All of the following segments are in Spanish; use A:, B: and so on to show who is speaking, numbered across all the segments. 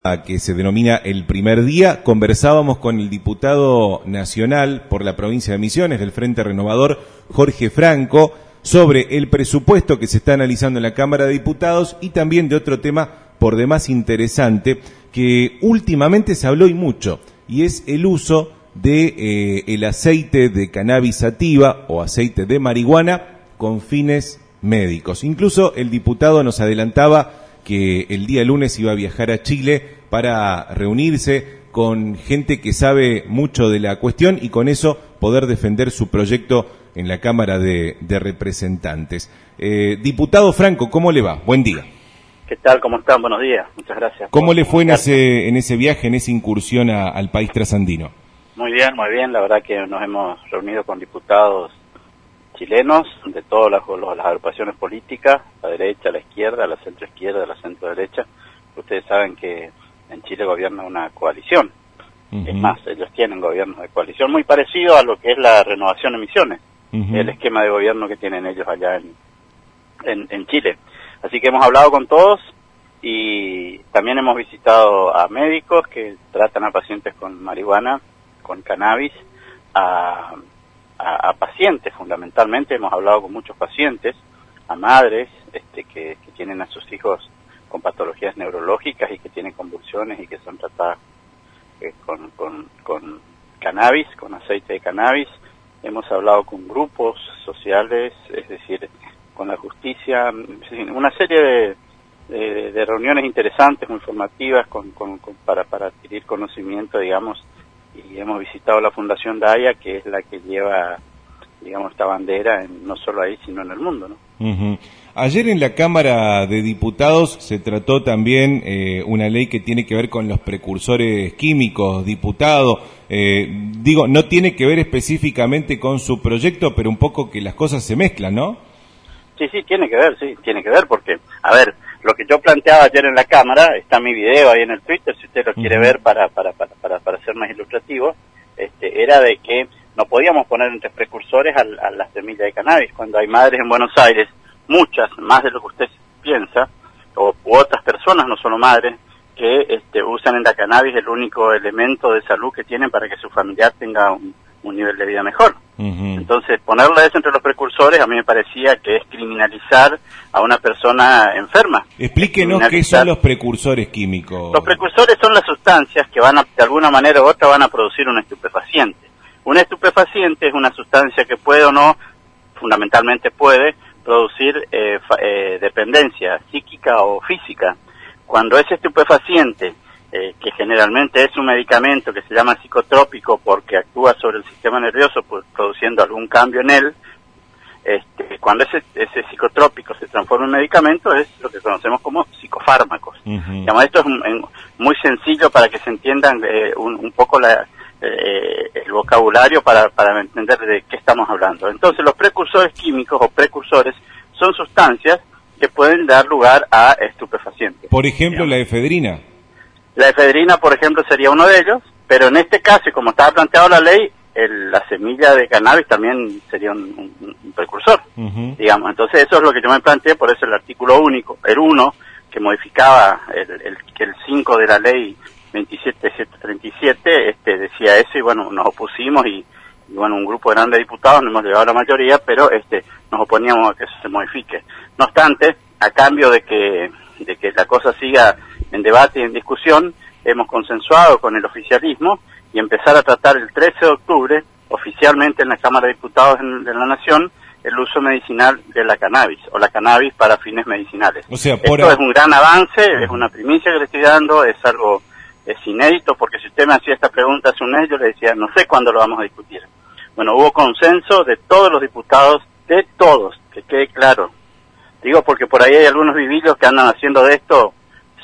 A: que se denomina El Primer Día. Conversábamos con el diputado nacional por la provincia de Misiones del Frente Renovador, Jorge Franco, sobre el presupuesto que se está analizando en la Cámara de Diputados y también de otro tema por demás interesante que últimamente se habló y mucho, y es el uso de el aceite de cannabis sativa o aceite de marihuana con fines médicos. Incluso el diputado nos adelantaba que el día lunes iba a viajar a Chile para reunirse con gente que sabe mucho de la cuestión y con eso poder defender su proyecto en la Cámara de Representantes. Diputado Franco, ¿cómo le va? Buen día.
B: ¿Qué tal? ¿Cómo están? Buenos días. Muchas gracias.
A: ¿Cómo le fue en ese viaje, en esa incursión al país trasandino?
B: Muy bien, muy bien. La verdad que nos hemos reunido con diputados chilenos de todas las agrupaciones políticas, la derecha, la izquierda, la centroizquierda, la centroderecha. Ustedes saben que en Chile gobierna una coalición. Es más, ellos tienen gobiernos de coalición muy parecido a lo que es la Renovación de Misiones, el esquema de gobierno que tienen ellos allá en Chile. Así que hemos hablado con todos y también hemos visitado a médicos que tratan a pacientes con marihuana, con cannabis, a pacientes fundamentalmente. Hemos hablado con muchos pacientes, a madres que tienen a sus hijos con patologías neurológicas y que tienen convulsiones y que son tratadas con cannabis, con aceite de cannabis. Hemos hablado con grupos sociales, es decir, con la justicia, una serie de reuniones interesantes, muy formativas, para adquirir conocimiento, digamos, y hemos visitado la Fundación Daya, que es la que lleva, digamos, esta bandera no solo ahí, sino en el mundo, ¿no?
A: Ayer en la Cámara de Diputados se trató también una ley que tiene que ver con los precursores químicos, diputado. No tiene que ver específicamente con su proyecto, pero un poco que las cosas se mezclan, ¿no?
B: Sí, tiene que ver, porque, a ver, lo que yo planteaba ayer en la Cámara, está mi video ahí en el Twitter, si usted lo quiere ver para ser más ilustrativo, era de que no podíamos poner entre precursores a la semilla de cannabis, cuando hay madres en Buenos Aires, muchas, más de lo que usted piensa, u otras personas, no solo madres, que usan en la cannabis el único elemento de salud que tienen para que su familiar tenga un nivel de vida mejor. Entonces, ponerle eso entre los precursores a mí me parecía que es criminalizar a una persona enferma.
A: Explíquenos qué son los precursores químicos.
B: Los precursores son las sustancias que de alguna manera u otra van a producir un estupefaciente. Un estupefaciente es una sustancia que puede o no, fundamentalmente puede, producir dependencia psíquica o física. Cuando ese estupefaciente, que generalmente es un medicamento que se llama psicotrópico porque actúa sobre el sistema nervioso produciendo algún cambio en él, cuando ese psicotrópico se transforma en medicamento es lo que conocemos como psicofármacos. Digamos, esto es muy sencillo para que se entiendan un poco el vocabulario para entender de qué estamos hablando. Entonces, los precursores químicos o precursores son sustancias que pueden dar lugar a estupefacientes.
A: Por ejemplo, la efedrina.
B: La efedrina, por ejemplo, sería uno de ellos, pero en este caso, y como estaba planteado la ley, la semilla de cannabis también sería un precursor, digamos. Entonces, eso es lo que yo me planteé, por eso el artículo único, el 1, que modificaba el 5 de la ley 27737, decía eso, y bueno, nos opusimos, y bueno, un grupo grande de diputados, no hemos llegado a la mayoría, pero nos oponíamos a que eso se modifique. No obstante, a cambio de que la cosa siga en debate y en discusión, hemos consensuado con el oficialismo y empezar a tratar el 13 de octubre, oficialmente en la Cámara de Diputados de la Nación, el uso medicinal de la cannabis, o la cannabis para fines medicinales.
A: O sea,
B: esto es un gran avance, es una primicia que le estoy dando, es inédito, porque si usted me hacía esta pregunta hace un mes, yo le decía, no sé cuándo lo vamos a discutir. Bueno, hubo consenso de todos los diputados, de todos, que quede claro. Digo porque por ahí hay algunos vivillos que andan haciendo de esto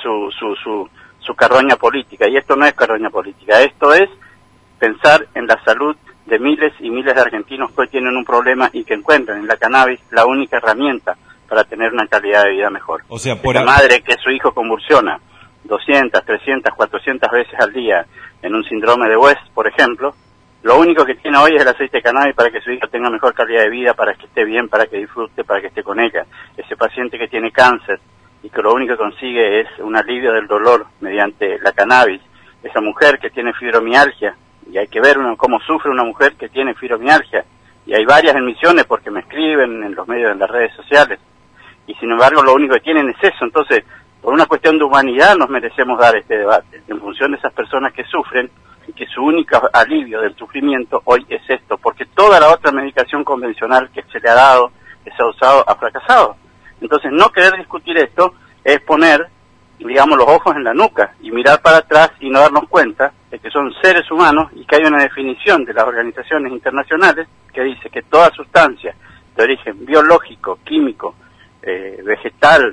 B: su carroña política, y esto no es carroña política, esto es pensar en la salud de miles y miles de argentinos que hoy tienen un problema y que encuentran en la cannabis la única herramienta para tener una calidad de vida mejor.
A: O sea,
B: la madre que su hijo convulsiona 200, 300, 400 veces al día en un síndrome de West, por ejemplo, lo único que tiene hoy es el aceite de cannabis para que su hijo tenga mejor calidad de vida, para que esté bien, para que disfrute, para que esté con ella. Ese paciente que tiene cáncer, y que lo único que consigue es un alivio del dolor mediante la cannabis. Esa mujer que tiene fibromialgia, y hay que ver cómo sufre una mujer que tiene fibromialgia, y hay varias en Misiones porque me escriben en los medios, en las redes sociales, y sin embargo lo único que tienen es eso. Entonces, por una cuestión de humanidad nos merecemos dar este debate, en función de esas personas que sufren, y que su único alivio del sufrimiento hoy es esto, porque toda la otra medicación convencional que se le ha dado, que se ha usado, ha fracasado. Entonces, no querer discutir esto es poner, digamos, los ojos en la nuca y mirar para atrás y no darnos cuenta de que son seres humanos y que hay una definición de las organizaciones internacionales que dice que toda sustancia de origen biológico, químico, vegetal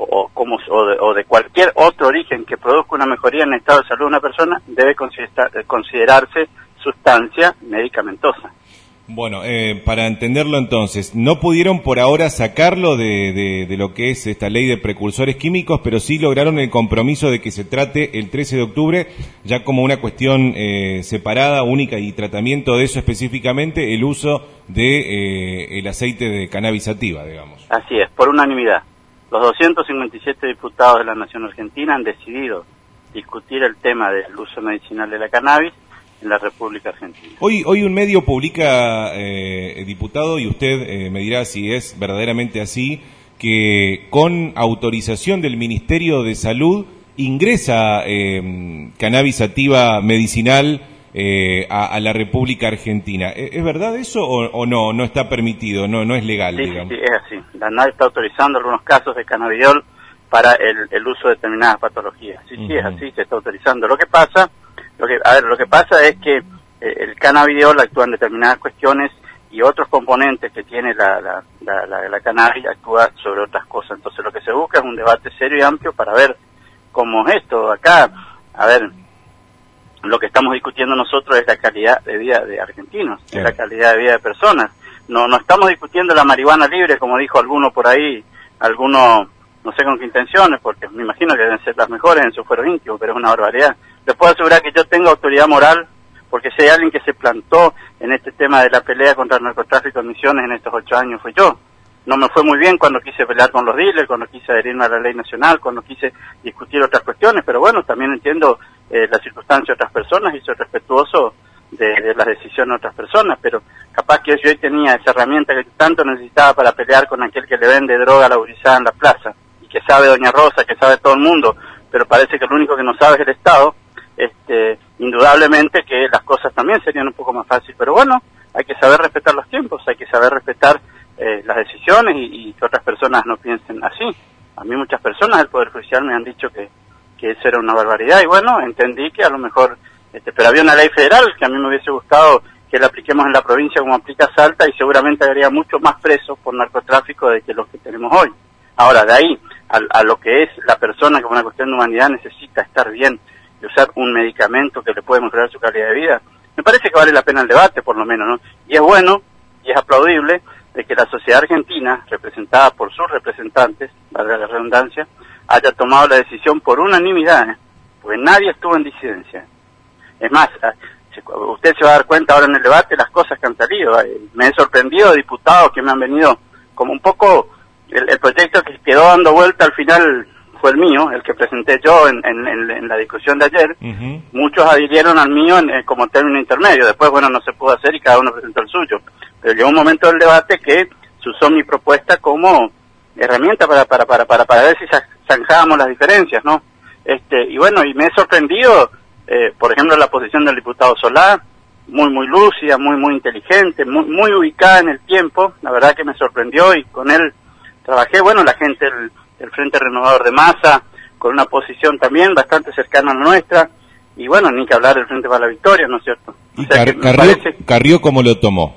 B: o de cualquier otro origen que produzca una mejoría en el estado de salud de una persona debe considerarse sustancia medicamentosa.
A: Bueno, para entenderlo entonces, no pudieron por ahora sacarlo de lo que es esta ley de precursores químicos, pero sí lograron el compromiso de que se trate el 13 de octubre ya como una cuestión separada, única y tratamiento de eso específicamente, el uso de el aceite de cannabis sativa, digamos.
B: Así es, por unanimidad. Los 257 diputados de la Nación Argentina han decidido discutir el tema del uso medicinal de la cannabis en la República Argentina.
A: Hoy un medio publica, diputado, y usted me dirá si es verdaderamente así, que con autorización del Ministerio de Salud ingresa cannabis sativa medicinal a la República Argentina. ¿Es verdad eso o no? ¿No está permitido? ¿No es legal,
B: sí,
A: digamos?
B: Sí, es así. La ANMAT está autorizando algunos casos de cannabidiol para el uso de determinadas patologías. Sí, es así, se está autorizando. Lo que pasa es que el cannabidiol actúa en determinadas cuestiones y otros componentes que tiene la cannabis actúa sobre otras cosas. Entonces lo que se busca es un debate serio y amplio para ver cómo es esto. Acá, a ver, lo que estamos discutiendo nosotros es la calidad de vida de argentinos, sí, es la calidad de vida de personas. No estamos discutiendo la marihuana libre, como dijo alguno por ahí, alguno, no sé con qué intenciones, porque me imagino que deben ser las mejores en su fuero íntimo, pero es una barbaridad. Les puedo asegurar que yo tengo autoridad moral, porque si hay alguien que se plantó en este tema de la pelea contra el narcotráfico en Misiones en estos 8 años, fue yo. No me fue muy bien cuando quise pelear con los dealers, cuando quise adherirme a la ley nacional, cuando quise discutir otras cuestiones, pero bueno, también entiendo las circunstancias de otras personas y soy respetuoso de las decisiones de otras personas, pero capaz que yo hoy tenía esa herramienta que tanto necesitaba para pelear con aquel que le vende droga a la gurizada en la plaza, y que sabe Doña Rosa, que sabe todo el mundo, pero parece que lo único que no sabe es el Estado. Indudablemente que las cosas también serían un poco más fáciles, pero bueno, hay que saber respetar los tiempos, hay que saber respetar las decisiones y que otras personas no piensen así. A mí muchas personas del Poder Judicial me han dicho que eso era una barbaridad y bueno, entendí que a lo mejor, pero había una ley federal que a mí me hubiese gustado que la apliquemos en la provincia como aplica Salta y seguramente habría mucho más presos por narcotráfico de que los que tenemos hoy. Ahora, de ahí a lo que es la persona que por una cuestión de humanidad necesita estar bien de usar un medicamento que le puede mejorar su calidad de vida, me parece que vale la pena el debate, por lo menos, ¿no? Y es bueno y es aplaudible de que la sociedad argentina, representada por sus representantes, valga la redundancia, haya tomado la decisión por unanimidad, porque nadie estuvo en disidencia. Es más, usted se va a dar cuenta ahora en el debate las cosas que han salido. Me he sorprendido de diputados que me han venido como un poco, el proyecto que quedó dando vuelta al final fue el mío, el que presenté yo en la discusión de ayer. Muchos adhirieron al mío como término intermedio, después bueno no se pudo hacer y cada uno presentó el suyo, pero llegó un momento del debate que se usó mi propuesta como herramienta para ver si zanjábamos las diferencias, ¿no? Y bueno, y me he sorprendido, por ejemplo, la posición del diputado Solá, muy lúcida, muy inteligente, muy ubicada en el tiempo, la verdad que me sorprendió y con él trabajé, bueno, la gente del Frente Renovador de Masa, con una posición también bastante cercana a la nuestra, y bueno, ni que hablar del Frente para la Victoria, ¿no es cierto?
A: ¿Y Carrió cómo lo tomó?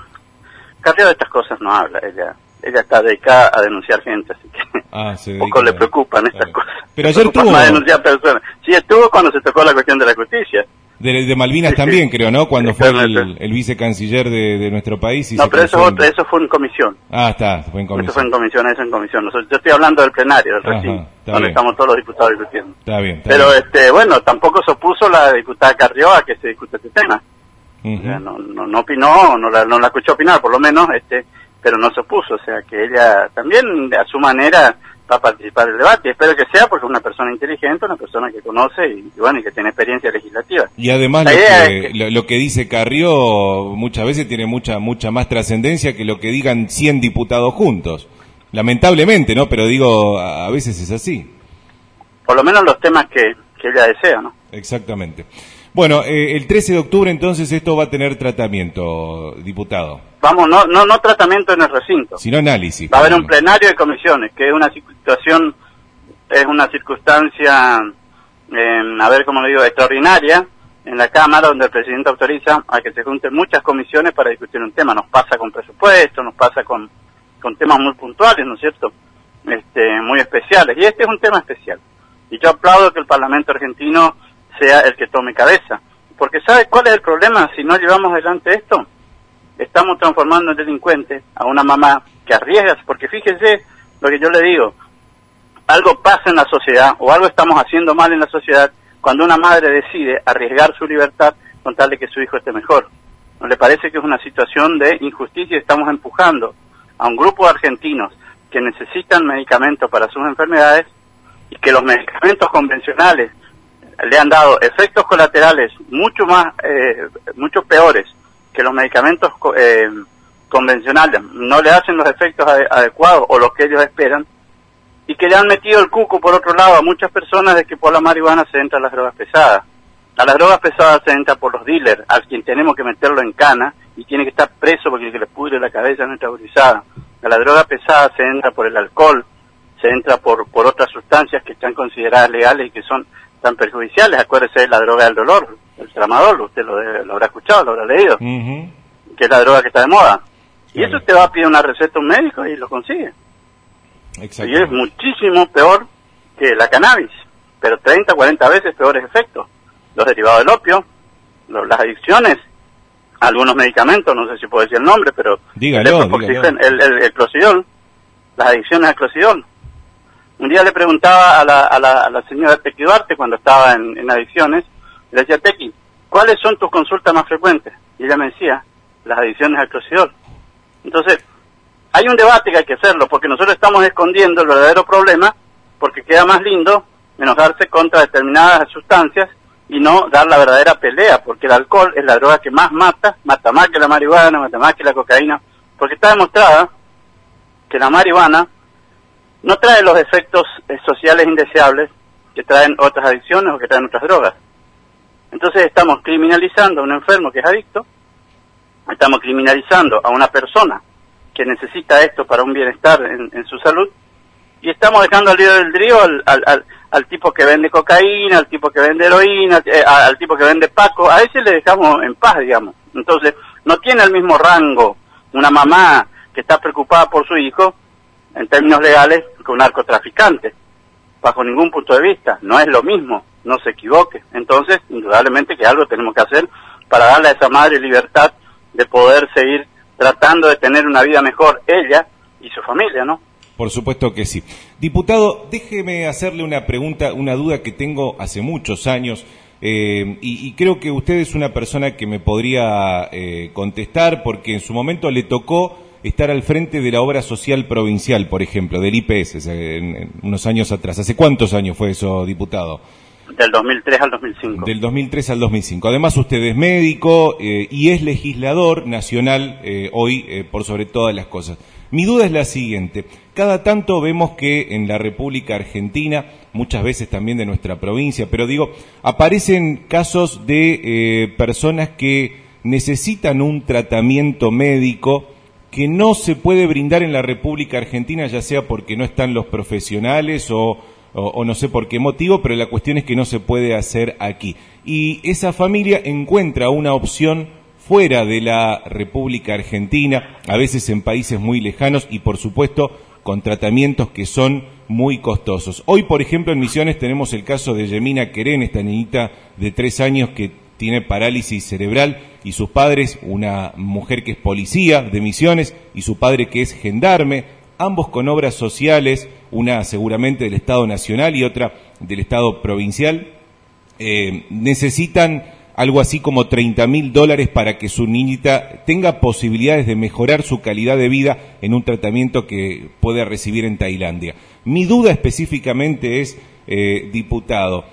B: Carrió de estas cosas no habla, ella está dedicada a denunciar gente, así que poco le preocupan estas cosas.
A: Pero ayer estuvo...
B: a denunciar personas. Sí, estuvo cuando se tocó la cuestión de la justicia.
A: De Malvinas sí, también, creo, ¿no? Cuando fue el vicecanciller de nuestro país. Y
B: no, pero eso fue en comisión.
A: Fue en comisión.
B: Eso fue en comisión. Yo estoy hablando del plenario, del recinto, donde estamos todos los diputados discutiendo.
A: Está bien.
B: Pero, bueno, tampoco se opuso la diputada Carrió a que se discute este tema. O sea, no opinó, no la escuchó opinar, por lo menos, pero no se opuso. O sea, que ella también, a su manera, va a participar del debate. Espero que sea porque es una persona inteligente, una persona que conoce y bueno, y que tiene experiencia legislativa.
A: Y además lo que dice Carrió muchas veces tiene mucha más trascendencia que lo que digan 100 diputados juntos. Lamentablemente, ¿no? Pero digo, a veces es así.
B: Por lo menos los temas que ella desea, ¿no?
A: Exactamente. Bueno, el 13 de octubre entonces esto va a tener tratamiento, diputado.
B: Vamos, no tratamiento en el recinto.
A: Sino análisis.
B: Va a haber un plenario de comisiones, que es una circunstancia, a ver cómo lo digo, extraordinaria en la Cámara, donde el presidente autoriza a que se junten muchas comisiones para discutir un tema. Nos pasa con presupuesto, nos pasa con temas muy puntuales, ¿no es cierto? Muy especiales. Y este es un tema especial. Y yo aplaudo que el Parlamento argentino sea el que tome cabeza. Porque ¿sabe cuál es el problema si no llevamos adelante esto? Estamos transformando en delincuente a una mamá que arriesga, porque fíjese lo que yo le digo, algo pasa en la sociedad o algo estamos haciendo mal en la sociedad cuando una madre decide arriesgar su libertad con tal de que su hijo esté mejor. ¿No le parece que es una situación de injusticia y estamos empujando a un grupo de argentinos que necesitan medicamentos para sus enfermedades y que los medicamentos convencionales le han dado efectos colaterales mucho peores que los medicamentos convencionales, no le hacen los efectos adecuados o los que ellos esperan, y que le han metido el cuco por otro lado a muchas personas de que por la marihuana se entra a las drogas pesadas. A las drogas pesadas se entra por los dealers, a quien tenemos que meterlo en cana y tiene que estar preso porque le pudre la cabeza no está autorizada. A la droga pesada se entra por el alcohol, se entra por otras sustancias que están consideradas legales y que son tan perjudiciales. Acuérdese de la droga del dolor, el tramadol, usted lo habrá escuchado, lo habrá leído, que es la droga que está de moda. Y eso te va a pedir una receta a un médico y lo consigue. Y es muchísimo peor que la cannabis, pero 30, 40 veces peores efectos. Los derivados del opio, las adicciones, algunos medicamentos, no sé si puedo decir el nombre, pero el clocidol, las adicciones al clocidol. Un día le preguntaba a la señora Tequi Duarte cuando estaba en adicciones, le decía, Tequi, ¿cuáles son tus consultas más frecuentes? Y ella me decía, las adicciones al clocidol. Entonces, hay un debate que hay que hacerlo, porque nosotros estamos escondiendo el verdadero problema, porque queda más lindo enojarse contra determinadas sustancias y no dar la verdadera pelea, porque el alcohol es la droga que más mata más que la marihuana, mata más que la cocaína, porque está demostrada que la marihuana no trae los efectos sociales indeseables que traen otras adicciones o que traen otras drogas. Entonces estamos criminalizando a un enfermo que es adicto, estamos criminalizando a una persona que necesita esto para un bienestar en su salud, y estamos dejando al libre albedrío al tipo que vende cocaína, al tipo que vende heroína, al tipo que vende paco, a ese le dejamos en paz, digamos. Entonces, no tiene el mismo rango una mamá que está preocupada por su hijo, en términos legales, que un narcotraficante, bajo ningún punto de vista. No es lo mismo, no se equivoque. Entonces, indudablemente que algo tenemos que hacer para darle a esa madre libertad de poder seguir tratando de tener una vida mejor, ella y su familia, ¿no?
A: Por supuesto que sí. Diputado, déjeme hacerle una pregunta, una duda que tengo hace muchos años, y creo que usted es una persona que me podría contestar, porque en su momento le tocó estar al frente de la obra social provincial, por ejemplo, del IPS, en unos años atrás. ¿Hace cuántos años fue eso, diputado?
B: Del 2003 al 2005.
A: Del 2003 al 2005. Además, usted es médico y es legislador nacional hoy, por sobre todas las cosas. Mi duda es la siguiente. Cada tanto vemos que en la República Argentina, muchas veces también de nuestra provincia, pero digo, aparecen casos de personas que necesitan un tratamiento médico que no se puede brindar en la República Argentina, ya sea porque no están los profesionales o no sé por qué motivo, pero la cuestión es que no se puede hacer aquí. Y esa familia encuentra una opción fuera de la República Argentina, a veces en países muy lejanos y, por supuesto, con tratamientos que son muy costosos. Hoy, por ejemplo, en Misiones tenemos el caso de Yemina Querén, esta niñita de 3 años que tiene parálisis cerebral, y sus padres, una mujer que es policía de Misiones y su padre que es gendarme, ambos con obras sociales, una seguramente del Estado Nacional y otra del Estado Provincial, necesitan algo así como $30.000 para que su niñita tenga posibilidades de mejorar su calidad de vida en un tratamiento que puede recibir en Tailandia. Mi duda específicamente es, diputado,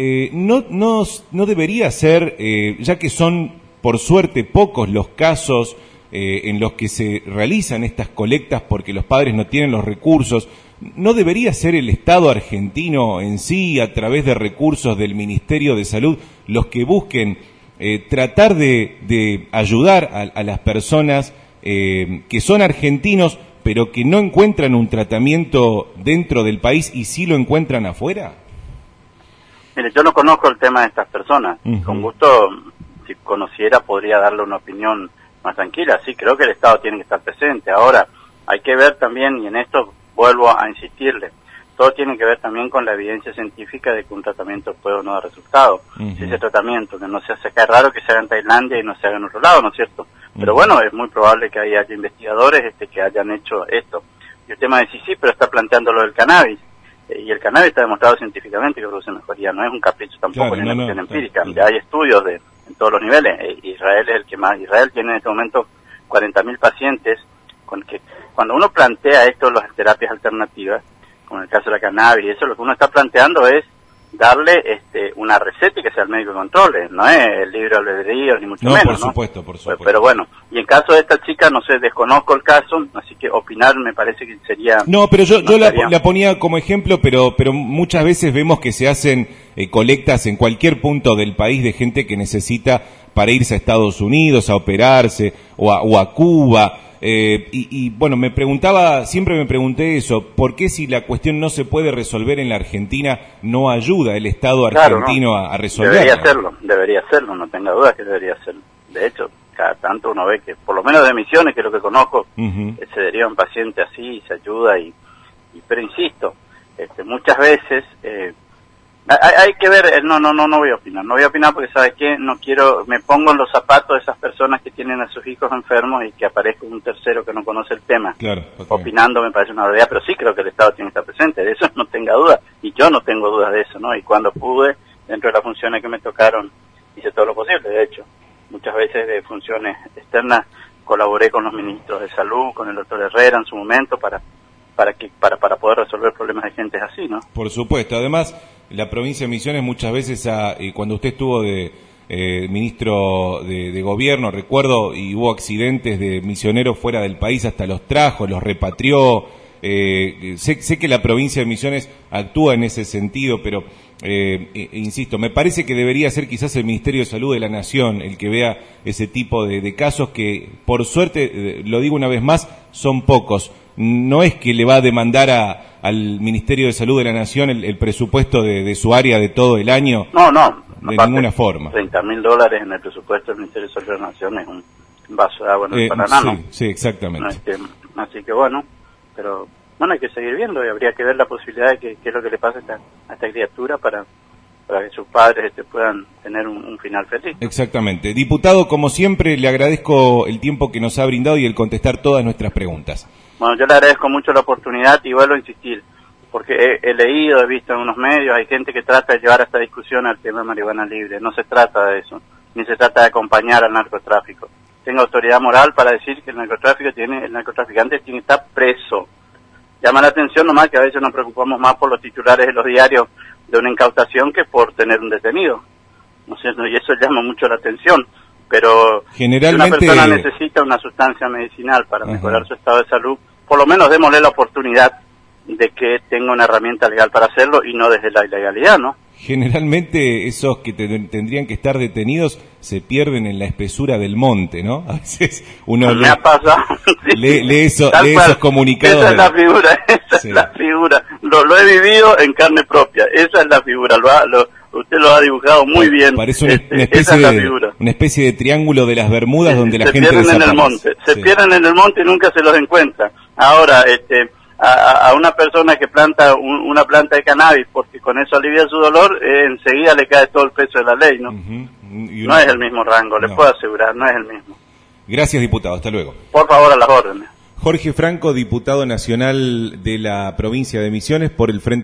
A: no debería ser, ya que son por suerte pocos los casos en los que se realizan estas colectas porque los padres no tienen los recursos, ¿no debería ser el Estado argentino en sí, a través de recursos del Ministerio de Salud, los que busquen tratar de ayudar a las personas que son argentinos, pero que no encuentran un tratamiento dentro del país y sí lo encuentran afuera?
B: Mire, yo no conozco el tema de estas personas. Con gusto, si conociera, podría darle una opinión más tranquila. Sí, creo que el Estado tiene que estar presente. Ahora, hay que ver también, y en esto vuelvo a insistirle, todo tiene que ver también con la evidencia científica de que un tratamiento puede o no dar resultado. Si ese tratamiento que no se hace acá, es raro que se haga en Tailandia y no se haga en otro lado, ¿no es cierto? Pero bueno, es muy probable que haya investigadores que hayan hecho esto. Y el tema de sí, pero está planteando lo del cannabis. Y el cannabis está demostrado científicamente que produce mejoría, no es un capricho tampoco, ni una cuestión empírica. Hay estudios en todos los niveles. Israel es el que más. Israel tiene en este momento 40.000 pacientes con que cuando uno plantea esto, las terapias alternativas, como en el caso de la cannabis, eso lo que uno está planteando es darle una receta y que sea el médico que controle, no es el libre albedrío ni mucho menos,
A: por supuesto.
B: Pero bueno, y en caso de esta chica, no sé, desconozco el caso, así que opinar me parece que sería...
A: No, pero yo la ponía como ejemplo, pero muchas veces vemos que se hacen colectas en cualquier punto del país de gente que necesita para irse a Estados Unidos a operarse o a Cuba. Y bueno, siempre me pregunté eso, ¿por qué si la cuestión no se puede resolver en la Argentina, no ayuda el Estado argentino a resolverla?
B: Debería hacerlo, no tenga duda que debería hacerlo. De hecho, cada tanto uno ve que, por lo menos de Misiones, que es lo que conozco, se deriva un paciente así, se ayuda, pero insisto, muchas veces... hay que ver, no voy a opinar porque ¿sabes qué? No quiero, me pongo en los zapatos de esas personas que tienen a sus hijos enfermos y que aparezca un tercero que no conoce el tema. Claro, opinando me parece una barbaridad, pero sí creo que el Estado tiene que estar presente, de eso no tenga duda, y yo no tengo dudas de eso, ¿no? Y cuando pude, dentro de las funciones que me tocaron, hice todo lo posible, de hecho, muchas veces de funciones externas colaboré con los ministros de salud, con el doctor Herrera en su momento, para poder resolver problemas de gente así, ¿no?
A: Por supuesto. Además, la provincia de Misiones muchas veces, cuando usted estuvo de ministro de gobierno, recuerdo, y hubo accidentes de misioneros fuera del país, hasta los trajo, los repatrió. Sé que la provincia de Misiones actúa en ese sentido, pero insisto, me parece que debería ser quizás el Ministerio de Salud de la Nación el que vea ese tipo de casos que, por suerte, lo digo una vez más, son pocos. No es que le va a demandar al Ministerio de Salud de la Nación el presupuesto de su área de todo el año.
B: No.
A: De ninguna forma.
B: $30.000 en el presupuesto del Ministerio de Salud de la Nación es un vaso de agua en el Paraná, ¿no?
A: Sí, exactamente.
B: Así que bueno, pero bueno, hay que seguir viendo y habría que ver la posibilidad de qué es lo que le pasa a esta criatura para que sus padres puedan tener un final feliz.
A: Exactamente. Diputado, como siempre, le agradezco el tiempo que nos ha brindado y el contestar todas nuestras preguntas.
B: Bueno, yo le agradezco mucho la oportunidad y vuelvo a insistir, porque he leído, he visto en unos medios, hay gente que trata de llevar esta discusión al tema de marihuana libre. No se trata de eso, ni se trata de acompañar al narcotráfico. Tengo autoridad moral para decir que el narcotraficante tiene que estar preso. Llama la atención nomás que a veces nos preocupamos más por los titulares de los diarios de una incautación que por tener un detenido, ¿no es cierto? Y eso llama mucho la atención. Pero
A: generalmente,
B: si una persona necesita una sustancia medicinal para mejorar su estado de salud, por lo menos démosle la oportunidad de que tenga una herramienta legal para hacerlo y no desde la ilegalidad, ¿no?
A: Generalmente esos que tendrían que estar detenidos se pierden en la espesura del monte, ¿no? A veces uno
B: me ha pasado.
A: lee esos comunicados.
B: Esa es la figura, es la figura. Lo he vivido en carne propia, esa es la figura, usted lo ha dibujado muy bien.
A: Parece una especie de triángulo de las Bermudas donde la gente
B: se pierden en el monte, pierden en el monte y nunca se los encuentra. Ahora, a una persona que planta una planta de cannabis porque con eso alivia su dolor, enseguida le cae todo el peso de la ley, ¿no? No es el mismo rango, le puedo asegurar, no es el mismo.
A: Gracias, diputado, hasta luego.
B: Por favor, a las órdenes.
A: Jorge Franco, diputado nacional de la provincia de Misiones por el Frente